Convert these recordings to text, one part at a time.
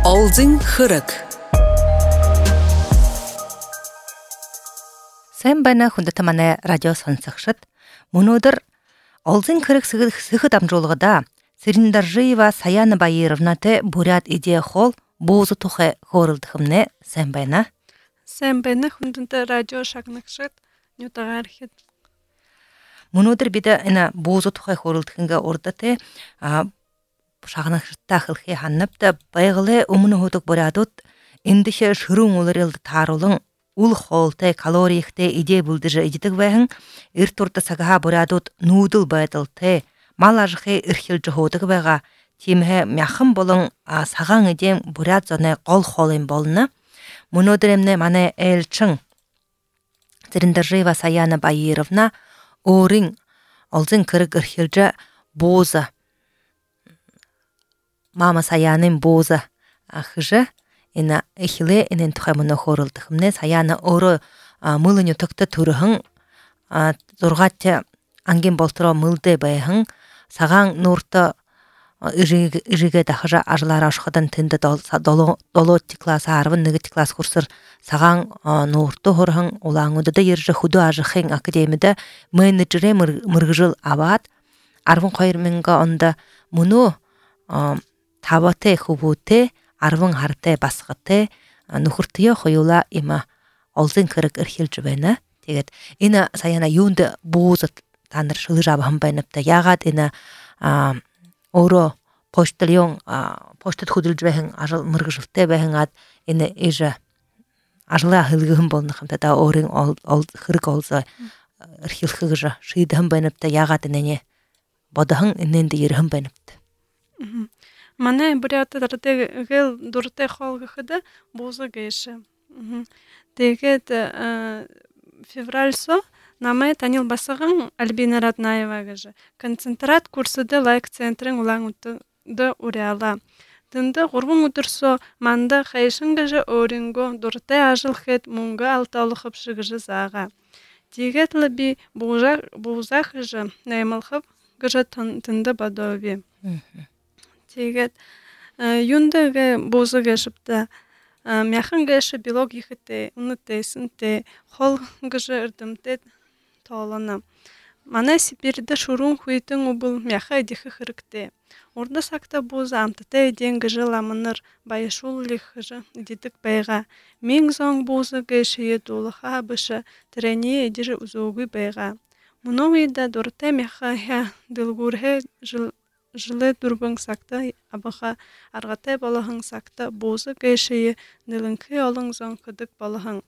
Olzin Kırık. Сайн байна хүндэт манай радио сонсогчид. Өнөөдөр Олзин Кырык сыхыт амжуулгада Сыриндаржиева Саяна Баировнатай бурят идея хол буузу тухай хөөрөлдөхмнэ сайн байна. Сайн байна хүндэт радио шагнагчид нютагархэд. Өнөөдөр бид энэ буузу тухай хөөрөлдөхнгээ урдтай шагнагчтай хэлхий ханапта байгаль өмнө хөдөг бурядууд эндişe шүрэн улиралд тааруулан үл хоолтой калорийхтэй идея бүлдэж иддэг байхан эрт урд сагаха бурядууд нүүдэл байдалтай мал ажихыг эрхэлж хөөдөг байгаа. Тиймээ мяхан болон сагаан эдэм буряд зоны гол хоол юм болно. Өнөөдөр эмнэ манай ээлчин Сыриндаржиева Саяна Баировна өөрийн Олзин Кырык эрхэлж бууза мама Саянын бууза ахжа энэ эхлээ энэ тухай мөн хөөрөлдөхмнэ Саяна өөрөө мөлөн ютогт төрөн 6 ангийн болтроо мөлдө байхан сагаан нуурт иригэ дахажа ажлаараа шоходан тэнд 7 класс 11 класс курсор сагаан нуурт хорхон улаангуудад ирж хөдөө ажихын академид менежерэ мэргэжил аваад 12,000 онд мөнөө таватай хөвөтэй 10 хартай басгатай нөхөртөө хоёулаа има Олзин Кырык эрхэлж байна. Тэгээд энэ Саяна юунд буузат та нар шилж авах байнапта яагаад энэ өөрөө почтальон почтод хөдөлж байхын ажил мэргэжилтэй байхад энэ иж ажлаа хэлгэн болох юм та өөрийн Кырык олзоо эрхэлэх гэж шийдэн байнапта яагаад энэ бодохон энэнд ирхэн байнапта. Манай бурята дуртай дуртай холгохда бууза гэш. Тэгээд февральсо намай танил басаган Альбина Раднаева гэж концентрат курсыда лайк центрын улаангуудад уряла. Тэнда 3 өдөрсө манда хайшин гэж өөрөнгө дуртай ажил хэд мөнгө алтаалах шиг заага. Тэгээд л би буузах гэж наймалхав гэж тэнда бадови. Тэгээд юндэгэ бууза гэшпта мяхан гэш билог ихтэй үнэтэйсэнтэй хол гэж эрдэмтэд тоолона. Манай Сибирьд шүрэн хүйтэн убыл мяха идэх хэрэгтэй. Урда сакта бууза амттай идэн гэж ламнар баяшууллих гэж иддэг байгаа. Мин зон бууза гэшээ дулаха баша трени идэр үзөөгүй байгаа. Мөнөөйда дуртай мяха дэлгүүрхэ жилэ дурбан сакта абаха аргатай болохын сакта бууза гэшээ нэлэнхи олон зон хөдөг болохын.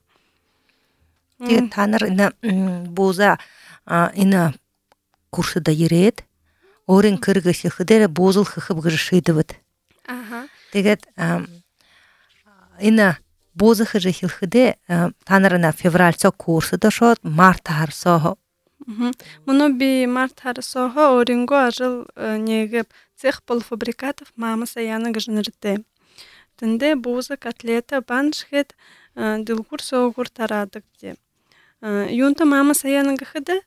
Тэгээд та нар энэ бууза энэ курсда ирээд өөрийн Кырык эрхлэхээр буузал хөхөв гэж шийдэвд. Тэгээд энэ бууза эрхлэхдээ та нар энэ февральцо курсда шууд март харсоо. Мөн би март харсоо өөрөнгөө ажил нэгэв цех полуфабрикатов мама Саяна гэж нэртэй. Тэндээ бууза котлета баншхэд дэлгүр сөөгүр тараадаг дээ. Юунта мама Саяна гэхэд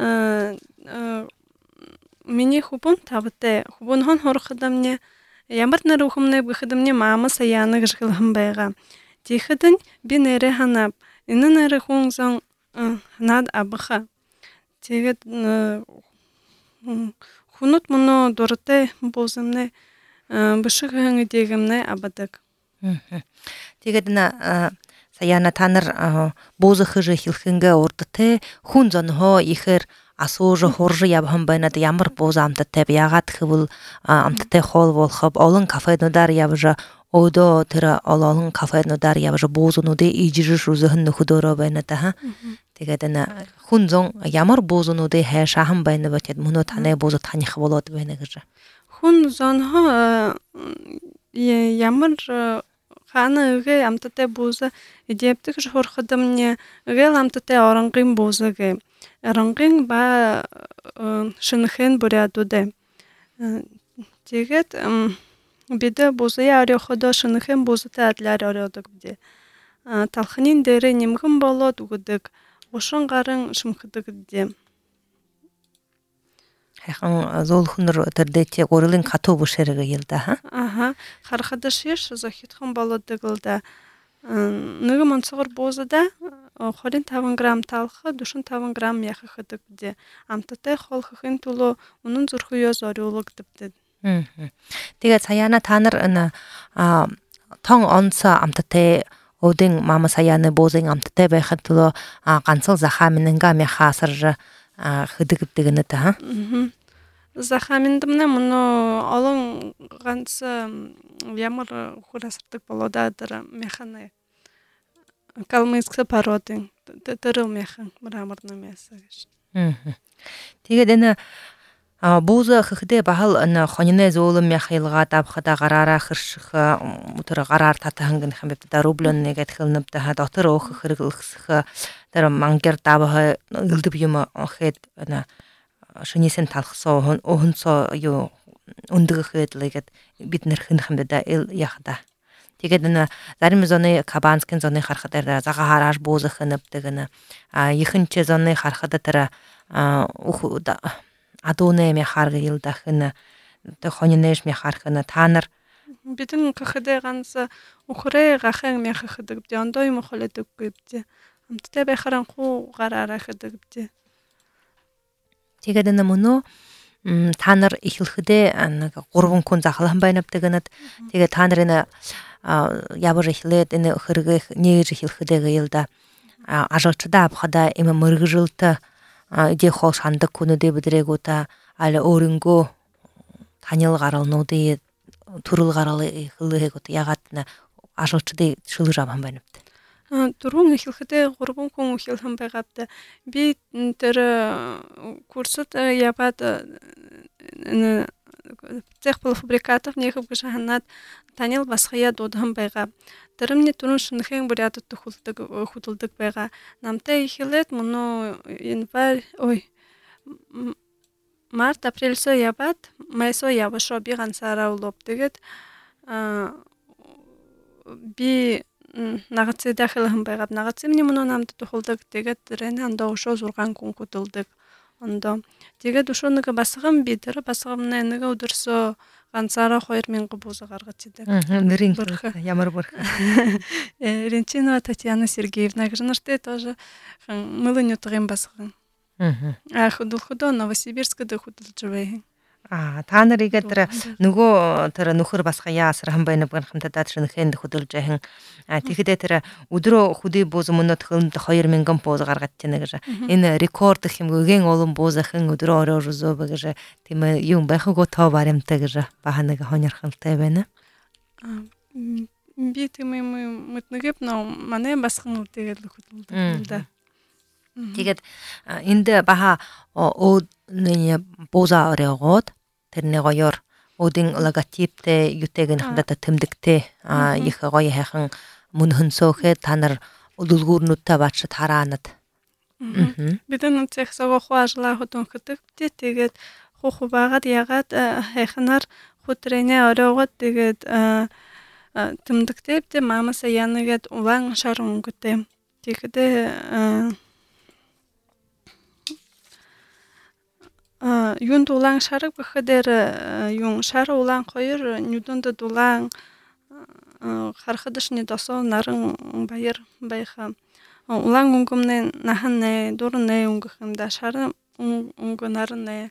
миний хубун тавтай хубун хон хорходан мне ямар нэр ухамнэ гэхэд мне мама Саяна гэж хэлхэн байгаа. Тэгэхэд би нэрэ ханаа энэ нэр хүн сон над абха. Тэгээд хүнут мөнө дуртай буузамны бишгэн идэгэмнэ абадаг. Тэгээд энэ Саяна та нар буузах хэлхэнгээ урдтай хүн зонхоо ихэр асууж хурж явхан байна да ямар бууза амттай яагаад гэвэл амттай хоол болох олон кафенуудаар явж өдөө тэр олон кафенуудаар явж буузнуудыг ижирж үзэн нөхөдөөрөө байна та. Тэгээд энэ хүн зон ямар буузнуудыг хайшаахан байна вэ гэд мөнөө таны бууза таних болоод байна гэж. Хүн зонхоо ямар хана гэ амттай бууза идептик хорхода мне гэл амттай орангийн бууза гэ орангийн ба шинхэн бурядууд. Тэгээд бид буузаа ороходо шинхэн буузатай адлаар ороод гэдэг. Талхнын дээр нэмгэн болоод өгдөг. Ушин гарын шимхдэг гэдэг. хайхан зоолхунор төрдөте горылын катуу бушерге йылда ха. Ага, хархадаш еш захитхан болодыгылда. Ныгы монсогор бозада хорин 5 грамм талхы, душын 5 грамм яхы хыдыпде. Амтатай холхын тулу унун зурхуё зорюлук дипде. Тэгээ саяна танар ана тон онса амтатай одын мама саяны бозын амтатай байхад тулу ганцыл захамининга мяхасыр хыдыгыптыгыны та. Захаминдымны муну олон ганцы ямар хурасырдык болодадыр механы. Калмыйскы породы. Тырыл механ мраморный мясо. Тэгээ дэна бозы хыхыде бахал ана хонины зоолым мяхайлга табхада гарара хыршыха утыр гарар татахангын хамбепте да рублен негет хылныпты ха дотыр ох хыргылсыха тар мангер табы ылдып юма охет ана шынесен талхсо ohunso ю ундыгыхытлыгет битнер хын хамда да эл яхда. Тэгээ дэна зарим зоны кабанскин зоны хархадар зага хараш бозы хыныптыгыны ихынче зоны хархада тара уху да адоне мяхарга йылдахына да хонинеш мяхархына таныр Бидин кахыде ганса ухре гахен мяхыдыгде ондой мохолетук гипте. Амтте бехаран ху гарара хыдыгде. Тэгээ дэна муну таныр ихилхыде гурвун кун захалхан байнаптыгынат тэгээ танырына ябыр ихлет эне хыргы негж ихилхыде гылда ажалчыда абхада эме мыргыжылты иде хол шандык күнү де бидрегута али оринго танил гаралнуды турул гаралы хылыгут ягатна ажалчыды шылыжаман байнапты. Турун хилхыде гурбун кун хилхан байгапты. Би тер курсут ябат цех полуфабрикатов нехып гышаханат танил басхая додхан байгап. Тырымне турун шынхен бурятыт худулдык байга. Намтай хилет муну январь, март, апрель со ябат, май со ябышо би гансара улоп дегет. Би нагатсы дахилхан байгап. Нагатсы мне муну намты тухулдык дегет. Рене анда ошо зурган кун худулдык. Ондо дегет ошоныга басыгым битер, басыгымна эныга удурсо гансара хойр мен кубуза гаргатыды. Нырин ямар бурха. Ренчинова Татьяна Сергеевна гжныште тоже мылын утырым басыгым. Худул Новосибирскда худулжывай. Таныр игетер nugo тара нухыр басқа ясырхан байнып гынхымта датшын хэнди худулжахын. Тихиде тара удро худи бозы мунат хылмта 2000 гам бозы гаргаттыны гыжа. Эне рекорд хим гөген олым бозахын удро орожузо багыжа. Тиме юм байхы го та барымта гыжа. Баханыга хонярхан табена. Бити мы мытныгып но мане басқын утегел худулда. Тэгээд энд баха нэ боза орёгод тэрнэ гоёр одын логотиптэй ютэгэн хадата тэмдэгтэй их гоё хайхан мөнхөн сөөхэ танар улуулгуурнуудтай бач тараанад. Бидэн цех сого хуажла хотон хэтэг тэгээд хуху багад ягад хайханар хутрэне орёгод тэгээд тэмдэгтэй мамаса яныгэд улаан шарун гүтэ. Тэгээд юн дулаан шарыг бэхэдэр юн шар улаан хоёр нюдонд дулаан хархадышны досо нарын баяр байха улаан унгумны наханны дурны унгхында шар унгу нарны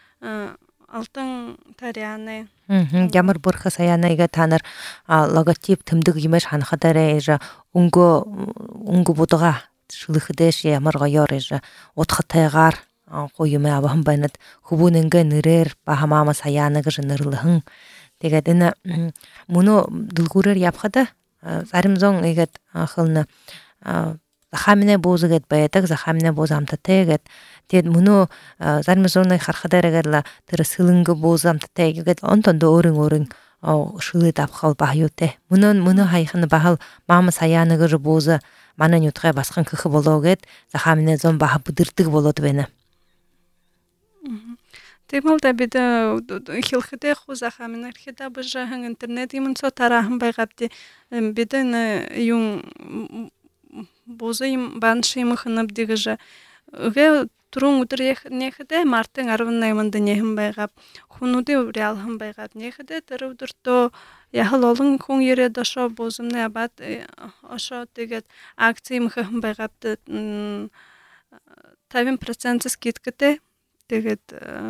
алтын таряны ямар бурха саяныга танар логотип тэмдэг юмаш ханхадарэ унгу будга шылыхдэш ямар гоёр утхатайгаар гойме абахан байнат хубунэнгэ нэрэр бахамама саяны гыж нэрлыхын. Тэгээд энэ муну дулгурэр явхада зарим зон игэт хылны захамине бозыгэт баядаг захамине бозамтатэгэт тэгэд муну зарим зонны хархадарэгэл тэр сылынгы бозамтатэгэт онтондо өөрийн шылы давхал бахюте. Муну хайхын бахал мама саяны гыж бозы манай нютгай басхан көхө болоогэт захамине зон баха бүдэрдэг болоод байна. Тэмэлдэ бид хилхэдэ хузахаминар хэдэ бажахан интернет юм со тарахан байгапти бидэн юм бозым баншим хнабдигжа гэ турун өдөр нехде мартын 18-нд нехэн байгап хунуудын реалхан байгаад нехде тэр өдөртөө яхал олон хүн ирээд ошоо бузымны абад ошоо тэгээд акци мхэн байгаад 50% скидкэтэй тэгээд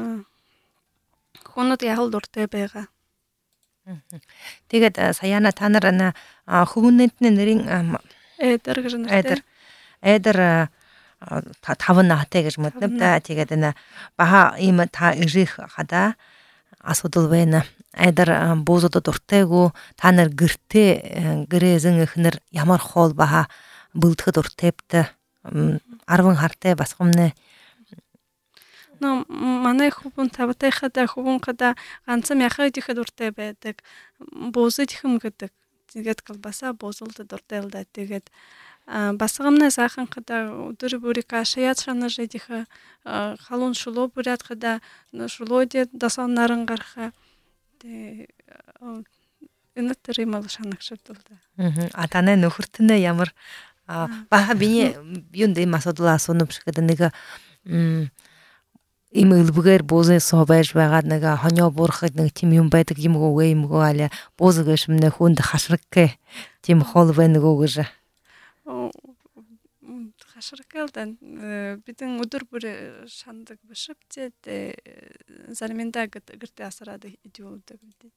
хунууд яхал дуртай байгаа. Тэгээд саяна та нар хүмүүнлэнтний нэрийн Эдэр гэж нэртэй. Эдэр таван наатай гэж мэднэ да. Тэгээд баха ийм та ирэх хада асуудал байна. Эдэр буузууд дуртайгу та нар гэрээзэн ихнэр ямар хоол баха бүлдэхэд дуртайбта 10 хартай басгамнэ. Но манай хүүхэн тавтай хада хүүхэн хада ганцхан яхаа идэхэд дуртай байдаг. Буузад ихэм гэдэг. Тэгээд колбаса буузалд дуртай л да. Тэгээд басгамна сайхан хада өдөр бүрий кашаяд шанаж идэх халуун шулуу бүрээд хада шулууд дасан наран гарах. Тэгээд энэ төрлийн мал шанагшдал да. Атана нөхөртнө ямар баха биний юунд ийм асуудал асуунам шиг нэг им өлбөгээр буузын соо байж байгаад нэг хоньо буурахад нэг тийм юм байдаг юм уугээ юм уу аля буузаг шимнэ хүнд хашраг тийм хоол байна гоо гэж. Хашрагал дан бидэн өдөр бүр шандаг бишвчээд зарминда гэртээ асараад идүүдэг бид.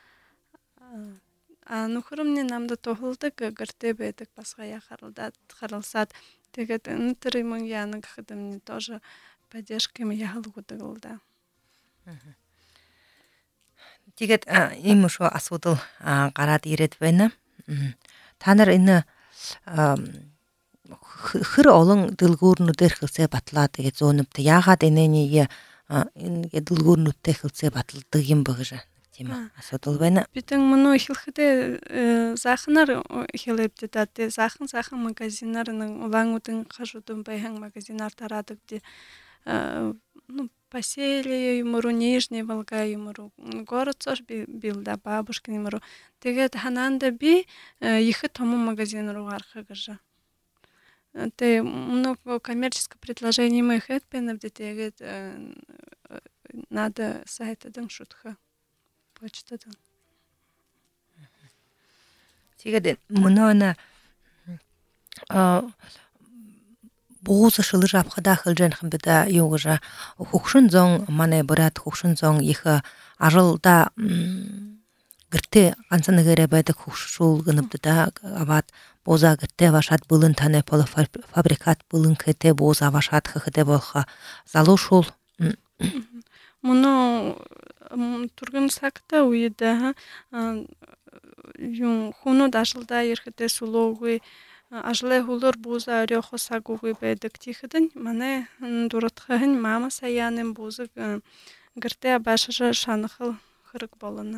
Нөхөрмний намд тухалдаг гэртээ байдаг басгая харалсаад тэгээд энэ төр юм яана гэхэд миний тоже поддержками яхалгуудаг л да. Тэгээд ийм шүү асуудал гараад ирээд байна. Та нар энэ хэр олон дэлгүүрнүүдээр хөвсөө батлаа тэгээд зөөнөвт яагаад энэ дэлгүүрнүүдтэй хөвсөө баталдаг юм бэ гэж тийм асуудал байна. Бидэн мөн ихлэхдээ заахнаар хэлэвдээ да. Захан магазинаар нэг улаангуудын хашуудын байхан магазинаар тараадаг ди поселие юмру Нижний Волга юмру город цош билда бабушкин юмру тэгээд хананда би их том магазин руу гарах гэж. Тэ много коммерческое предложение мы хэт пенавдэ тэгээд надо сайттан шутха почтадан. Тэгээд мөнөө буус шилэр авхада хэлжэн хэмбэда юу гэж хөгшин зон манай брат хөгшин зон их аралда гэртээ ганцхан нэгээрээ байдаг хөгшүүл гэнэбдэ аваад буузаа гэртээ башаад бүлэн таны фабрикат бүлэн хэтэй буузаа башаад хэхтэй болох залуушул мөн турган сакта үедээ юм хүнүүд ашалда ирэхдээ сулуугүй ажлаа хулуур бууза орёхосаггүй байдаг тийхэдэн манай дуратхын мама саяаны буузаг гэртээ башаа шанахал хэрэг болно.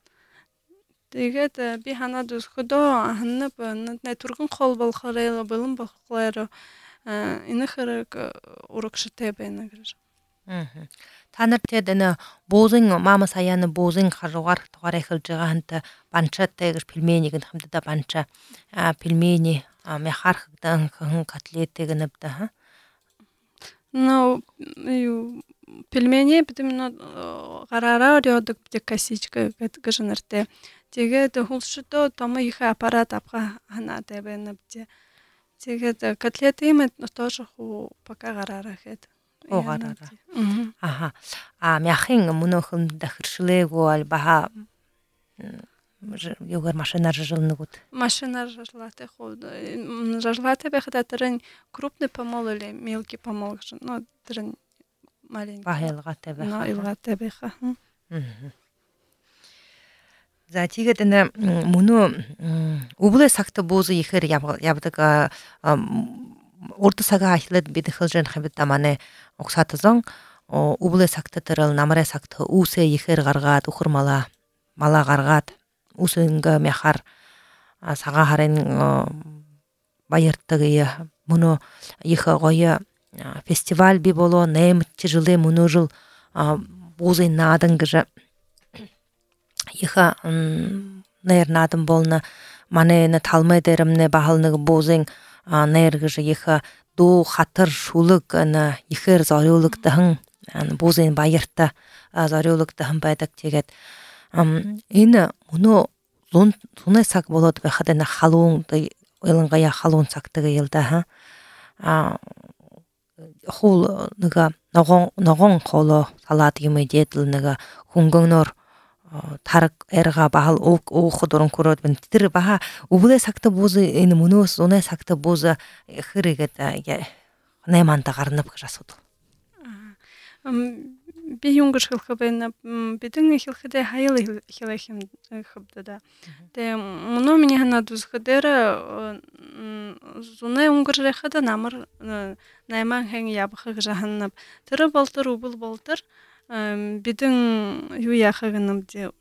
Тэгээд би ханаад өсгөдөө ханнап турган хол болохоо болон болохоор энэ хэрэг урагштай байна гэж. Та нар тэгээд энэ буузын мама саяаны буузын харуугаар тугаараа эхэлж байгаа ханта банчаатай гэж пельменийг хамтдаа банчаа пельмени мяхархагдан котлетыг нэбдэ но пельмени бидэн гараараа орёдог бид косичка гэж нэртэй. Тэгээд хулшдоо том их аппарат авха ханаатай байна бдэ. Тэгээд котлеты им тоже пока гараараа хэд. Гараараа. Аха. Мяхын мөнөөхөн дахиршлээгүү аль баха юугаар машинаар жажлнагууд. Машинаар жажлаатай жажлаатай байхад тэрэн крупный помол или мелкий помол гэж. Но тэрэн маленький. Бахилгатай байх. Илгатай байх. За тэгээд энэ мөнөө өвлөө сагта буузы ихэр явдаг урд сага ахлаад бид хэлжэн хэмбэдэ манай оксатазон өвлөө сагта тэрэл намраа сагта үүсээ ихэр гаргаад өхөр малаа гаргаад үсэнгэ мяхаар сага харын баярдаг мөнөө их гоё фестиваль би болоо 8 жылы мөнөө жил буузын наадан гэж их нэр наадан болно манай энэ талмай дээрэмнэ бахалныг буузын нэр гэж их дуу хатар шулуг ана ихэр зориулагдсан буузын баярта зориулагдсан байдаг. Тэгээд энэ мөнөө зуны цаг болоод байхад энэ халуун ялангуяа халуун цагтаг ялда хул нэг ногоон холо салаад юм идэл нэг хөнгөнөр тараг эрга бахал уух дуран көрөөд бэн тэр баха өвлөө цагта бууз энэ мөнөөс зуны цагта бууз хэрэгэд наймаанда гарнав гэж асуудаг. Би юнгаш хэлхэбэн бидэн хэлхэдэ хаял хэлэхим хабдада. Тэ мөнөө миний ханаад үзхэдэр зуны унгэрхэдэ намар найман хэн ябах гэж ханнав. Тэр болтор өвл болтор бидэн юу яхаг нэмдэ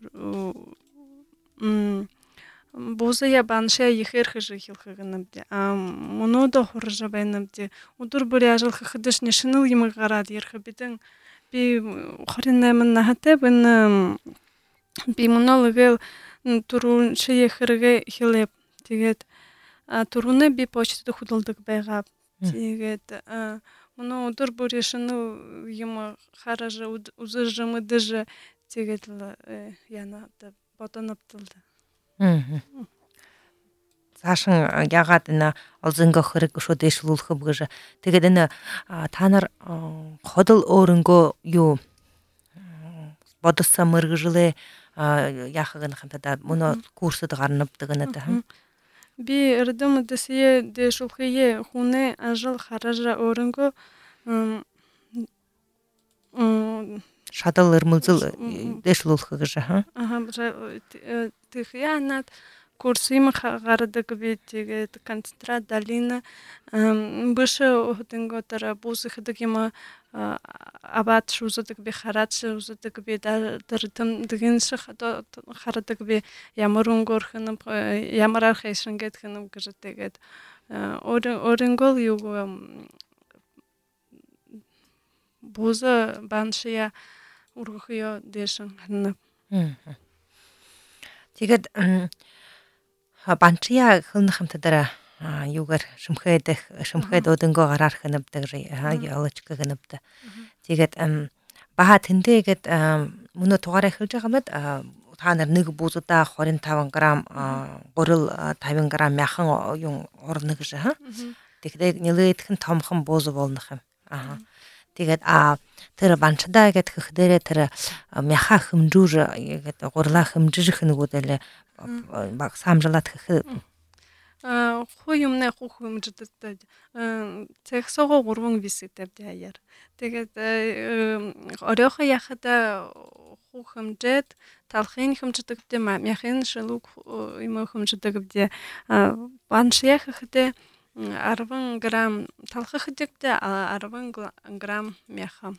бузая баншаа ихэр гэж хэлхэг нэмдэ. Мөнөө дэ хурж байнамдэ. Өдөр бүр яжлах хэдэш нэшнэл юм гараад ярих бидэн би 28 нахтай бэн би монологэл турун шийхэргэ хэлэп тэгээд туруны би почтад хөдөлдөг байгаа. Тэгээд мөнө өдөр бүр яшны юм хараж үзэж мэдэж тэгээд яна бодоноптол. Цаашин ягаад энэ олзонго хэрэг шүү дэшлүүлэх гэж. Тэгээд энэ та нар ходол өөрөнгөө юу бодсон мэргэжлээ яахаг нь хамтдаа мөнө курсд гарнавдаг надад. Би эрдэм дэсээ дэшүүлхээ хүнээ ажил хараж өөрөнгөө шадал эрмэлзэл дэшлүүлэх гэж tych янад курсим гардаг би тэгээд концентрат далина бышы хөтөнгөтөр бусыхдаг юм абат шуздаг би харат шуздаг би дартым дэгэнш хардаг би ямар өнгөрхөн ямар архайшнгет хэнэм гэж тэгээд өөрөнгөл юу буза баншия ургөхё дэшэн хэнэ. Тэгээд банчия хën хамтдаа юугаар шимхэд өдөнгөө гараар хэнэбдэг ялч гэнэбдэг. Тэгээд баха тэнтэйгээд мөнө тугаараа эхэлж байгаа мэд та нар нэг бузуудаа 25 г гурил 50 г мяхан юм орно гэж тэгэхээр нэлээдхэн томхон бууз болно юм. Тэгээд тэр банчдаа гэд хэхдэрэ тэр мяха хэмжүүр гэд гурлаа хэмжих нэгүүдэлээ баг самжлаад хэх хуу юмнаа хуу хэмждэг цэгсого 3 висэтэй яар. Тэгээд оройхоо яхада хуу хэмжээд талхын хэмждэг дэ мяхын шилүг юм хэмждэг дэ баншия хэхдээ 10 грамм талхах дэгдэ 10 грамм мяха.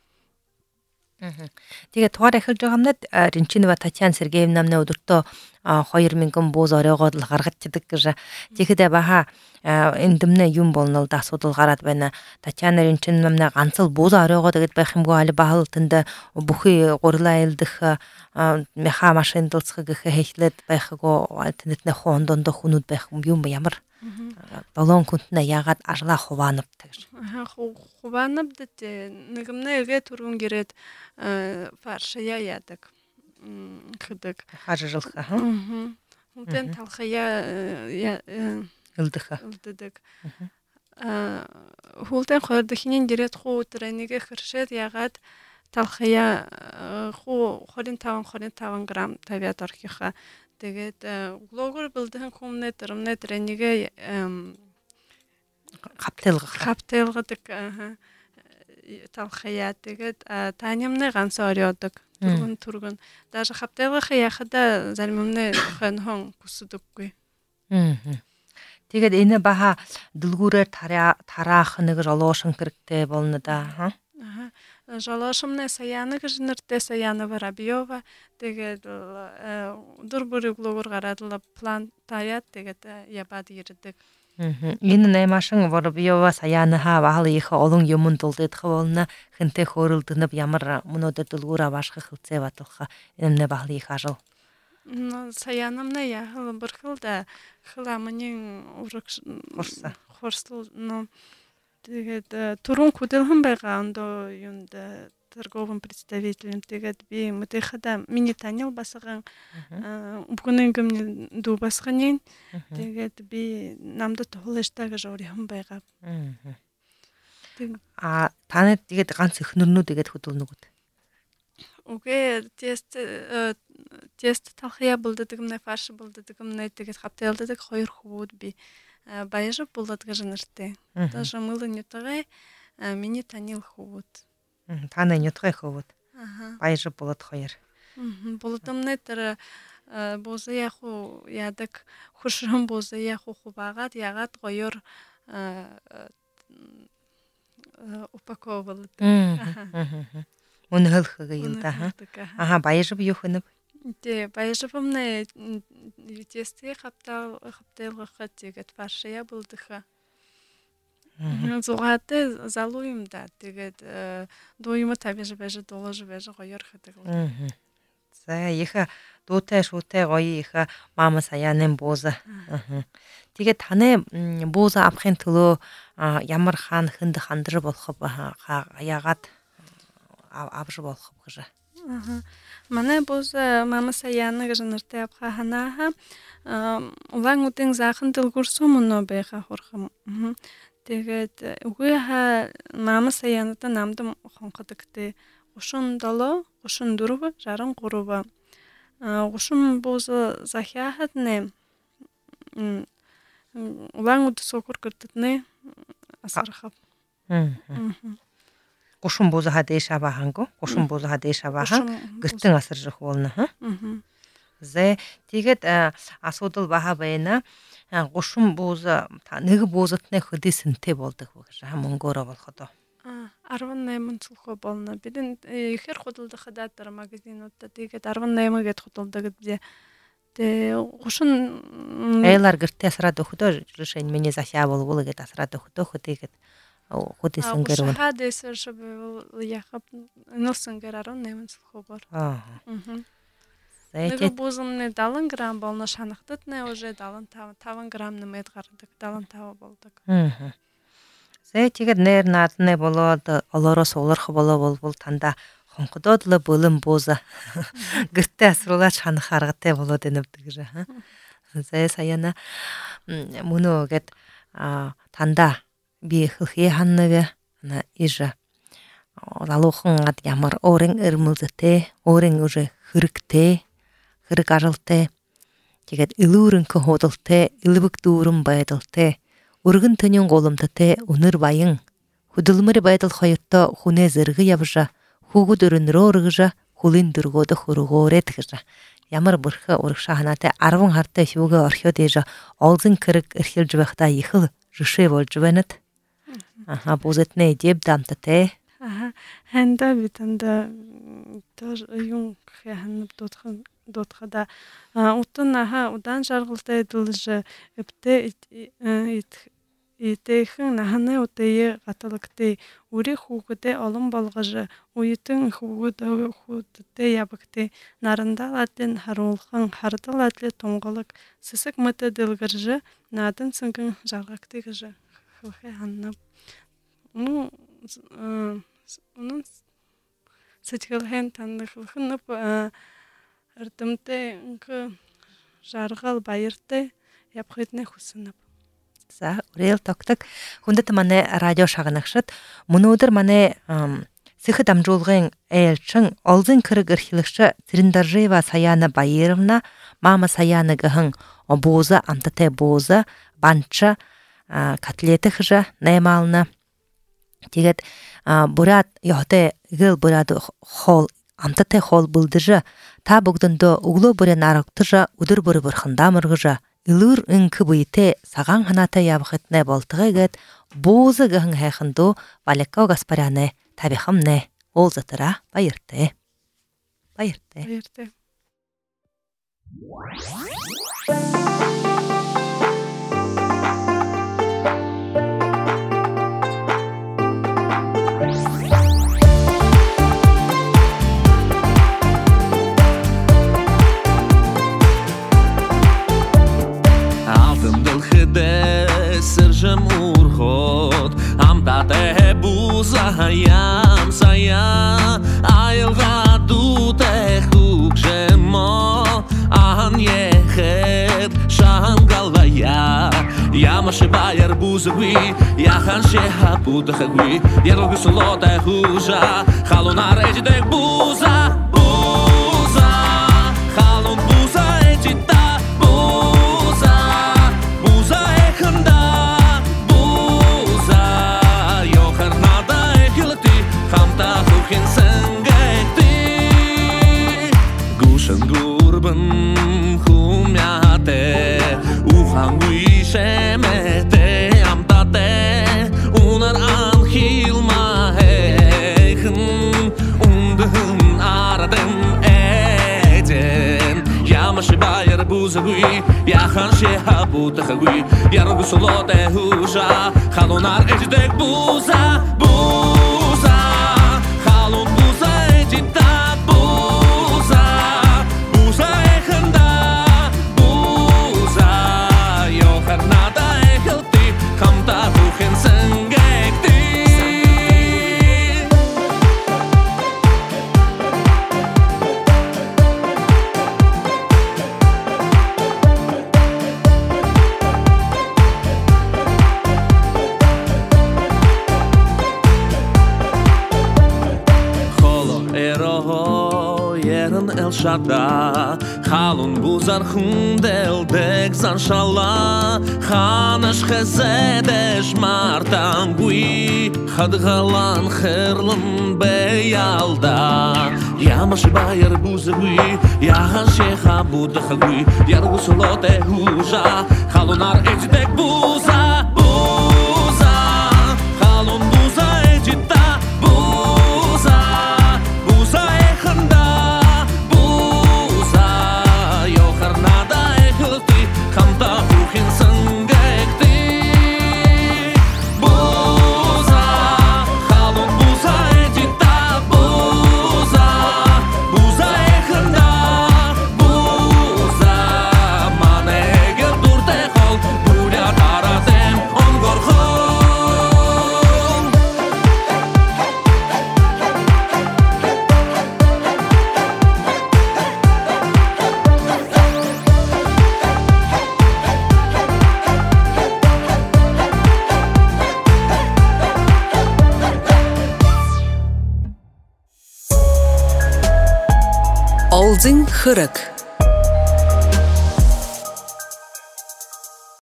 Тэгээд тугаар эхэлж байгаа юмнад Ринчинова Татьяна Сергеевна намны өдөртөө 2000 бууз оройгоод л гаргацдаг гэж. Тэгэхдээ баха эндэмнэ юм болно л да асуудал гараад байна. Татьяна Ринчинова намны ганц л бууз оройгоод гэдэг байх юмгүй али бахал тэнд бүхий гурлаа илдэх мяха машин дулцхаг гэх хэлээд байхгүйтэнднэ хондонд хүнүүд байх юм ямар 7 хүнтнэ ягаад ажлаа хуваанавдаг гэж. Хуваанавд нэгмнэ эгэ түргэн гэрээд фаршая яадаг. Хэдэг. Хажуулах. Үнтэн талхая үлддэг. Хултэн хойрдохын гэрээд хуу өдрэнийгэ хэршээд ягаад талхая хуу 25 грамм тавиад орхиха. Тэгээд глогор бэлдэн хүмнэ тэрмнэ тренигэ хаптэлгадаг талхая тэгээд таанямны ганц орёодог түргэн даже хаптэлгах яхада заримнэ хон хүсдэггүй. Тэгээд энэ баха дэлгүүрээр тараах нэг жолоошин хэрэгтэй болно да. Жолошымны саяны гэж нэртэй Саяна Воробьева тэгээд дөрбөр глогор гараадла план таяат тэгээд ябад ирдэг. Энэ наймашин Воробьева Саяна хавал их олон юмд дулдах болно хэнтэй хөөрөлдөнөв ямар мөнөдөр дэлгүүр авашхах хилцээ баталха энэмнэ бахал их ажил. Саянамна яхал бэрхэлда хламнин урагш хорсл но тэгээд турун хөдөлгөн байгаа ондоо юунд торговым представителем тэгээд би мөтэхада миний танял басган бүгний гэмний дүү басганын тэгээд би намд туулштай гэж өөрийнх нь байгаа. Таны тэгээд ганц эхнэрнүү тэгээд хөдөлнөгүүд. Окей, тест талхия болддог юм, фарш болддог юм, тэгээд хавталдаг хоёр хөвүүд би баяж болдог гэж нэртэй. Даже мылынютгаа миний танил хөвүүд. Таны нютгай хөвүүд. Баяж болоод хоёр. Болдомны тэр бозя хуу ядаг хуршрам бозя хуу багаад ягаад гоёр упаковал. Үнэлхэг юм да. Баяж юу хөнөв? Тэ баяжбамны тестээ хавталгахад тэгээд фаршия болдох. Зугаатай залуу юм да. Тэгээд дууйма тавьж байж дуулж байж гоёр хэдэг. За их дуутай шуутай гоё их мама саяаны бууза. Тэгээд таны бууза авахын төлөө ямар хаан хүнд хандар болох яагаад авж болох гэж. Манай бууза мама саяаны гэж нэртэй авах ханаа улаан үдэн захан дэлгүрсэн мөнөө байха хурхам. Тэгээд үгүй мама саяанада намдам хонходогтэй 37 34 63 гушин бууза захяхад не улаан үд сокор гэрдэтнэ асархав. Гушин бууза хадээш аваханго гушин бууза хадээш авахан гэртэн асаржих болно. Зэ тэгээд асуудал баха байна. Гушин бууза нэг буузатны хөдөөсөнтэй болдог гэж мөнгөөрөө болоход. 18 цөлхөө болно. Бидэн ихэр худалдах датар магазинуудад тэгээд 18 гэд худалдаг дээ. Тэ гушин эйлар гэртээ асраад өгдөө жишээ нь миний захиа болвол гэд асраад өгдөө тэгээд хөдөөсөн гэрүүн. Хадээсэр шбэл яхап носонгэр 18 цөлхөө бор. Нэг бузумны 70 грамм болно шанахтад не уже 75 грамм нэмэд гардаг 75 болдог. Зэ тэгээд нэр наадны болоод олоороос уларх болоо бол танда хонходоод л бөлөн бууза гэртээ асруулаач ханах аргатай болоод энэвдэг гэж. Зэ саяна мөнөө гэд танда би хөхий ханнавэ на ижа залуухан ад ямар өөрийн эрмэлзэтэй өөрийн уже хэрэгтэй хэрэг аралтай тэгээд илүүрэнхэн худалтай илвэг дүүрэн байдалтай өргөн төнийн голомттой өнөр баян хөдөлмөр байдал хоёртой хүнээ зэрэг явжа хүүгүүд өрнөрөө өргөж хүлийн дөргөөд хөргөөрэй гэж ямар бүрхэ урагшаа ханаатай 10 хартай шүүгээ орхиод ээж олзын хэрэг эрхэлж байхдаа их л жишээ болж байнат. Бузэтнэ дэб дамттай. Ханда битанда төр юм хэн дотхада утан удан жаргалтай дулж эпте итэхэн наханы утае гаталагтай үрэх хүүхдээ олон болгож уйтэн хүүхдээ ябагтай нарандалатын харуулхан хардалатлы тунгалаг сэсэг мэт дэлгэрж надан сэнгэн жаргагтай гэж хөхэ ханна. Унун сэжгэлхэн танах хөнөп ардамтай жаргал баяртай явахыдны хүснэ. За үрэл тогтог хүндэт манай радио шагнагчид өнөөдөр манай сэхэд амжуулгын ээлчин олзын хэрэг эрхлэгч Цэрэндаржиева Саяна Баяровна мама Саяна гэн бууза амттай бууза банча котлетхжа наймална тэгээд бурад ёхтэй гэл бурад хол амттай хол булдыжа та бүгдөндөө өглөө бүрээ нарагдтыжа өдөр бүр бурхандаа мөргөжа илүүр инк буйте саган ханаатай явахтнэ болтойгээд бууза гэн хайхандуу Валеко Гаспаряне табихамне олзатара баяртай. Сержем урхот, ам та ya Yamashi bayar buzagui Yahan sheha budagui Yergu solota huja Khaluna rejidek buza Buza Khalun buza ejita Buza Buza ekhanda Buza Yokhar nada ekhilati Khamta hukhin sangekti Gushan gurban Khumyate Uchangui shemete Amtate Unar ankhil mahekhen Undhun aradem eden Yamashi bayar buzagui Yachan sheha budagui Yargu solote husha Khalunar ejdek buza Buza Khalun buza ejita Buza Buza ekhanda Buza Yokhar nada ekhilti Khamta hukhin sangekti Yerin el shada Khalun buzar khundel dek zan shala Khanash khazedesh martangui Khadgalan khirlun beyalda Yamash bayar buzagui Yahan sheha budagui Yargu solote huja Khalunar ejdek buza Buza Khalun buza ejita Buza Buza ekhanda Khamta hukhin sangekti Buza Khalun buza ejita Buza Buza ekhanda Buza Mane egel durte khol Burya taratem ongor khol Olzing Khırık